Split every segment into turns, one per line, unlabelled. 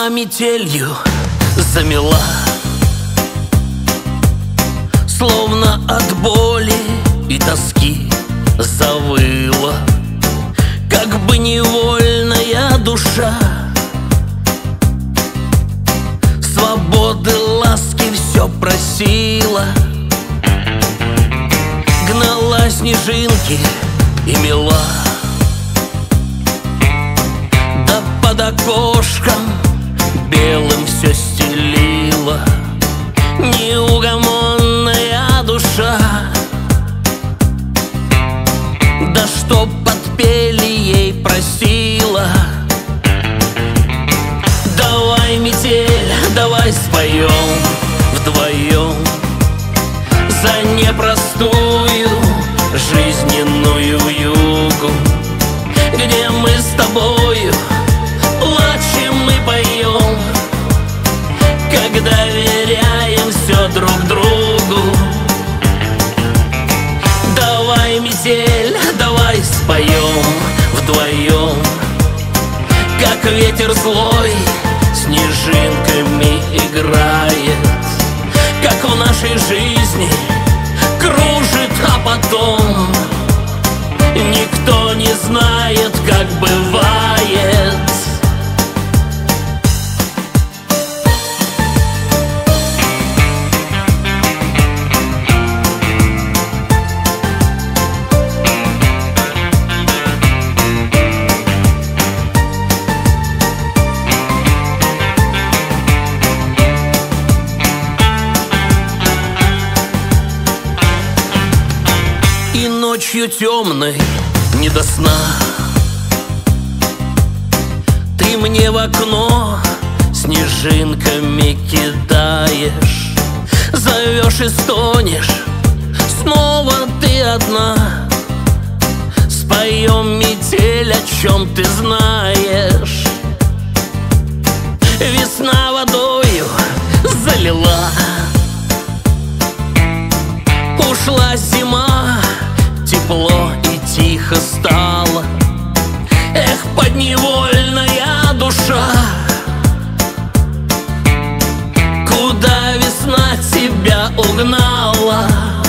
метелью замела, словно от боли и тоски завыла, как бы невольная душа. Свободы, ласки все просила, гнала снежинки и мела. Да под окошком белым все стелила неугомонная душа. Да чтоб подпели ей просила: давай, метель, давай споем вдвоем за непростую жизненную вьюгу, где мы с тобою плачем и поем, когда доверяем все друг другу. Давай, метель, давай споем вдвоем, как ветер злой снежинками играет, как в нашей жизни кружит, а потом никто не знает, как бывает. И ночью темной не до сна ты мне в окно снежинками кидаешь, зовешь и стонешь, снова ты одна. Споем, метель, о чем ты знаешь. Весна водою залила, ушла зима, тепло и тихо стало. Эх, подневольная душа, куда весна тебя угнала?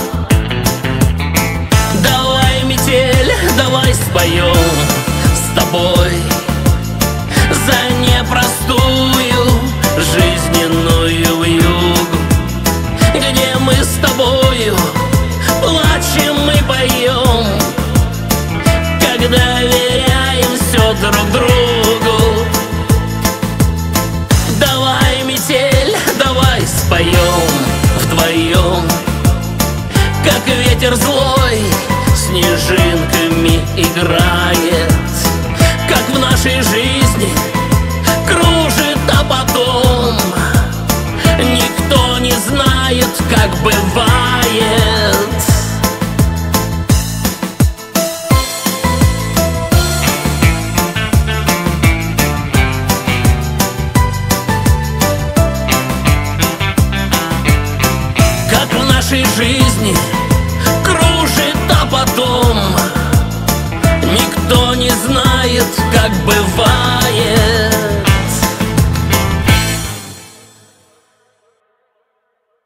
Давай, метель, давай споем с тобой за непростую жизненную вьюгу, где мы с тобою плачем и поем, когда доверяем все друг другу. Давай, метель, давай споем вдвоем, как ветер злой снежинками играет, как в нашей жизни кружит, а потом никто не знает, как бывает. Как в нашей жизни кружит, а потом никто не знает, как бывает.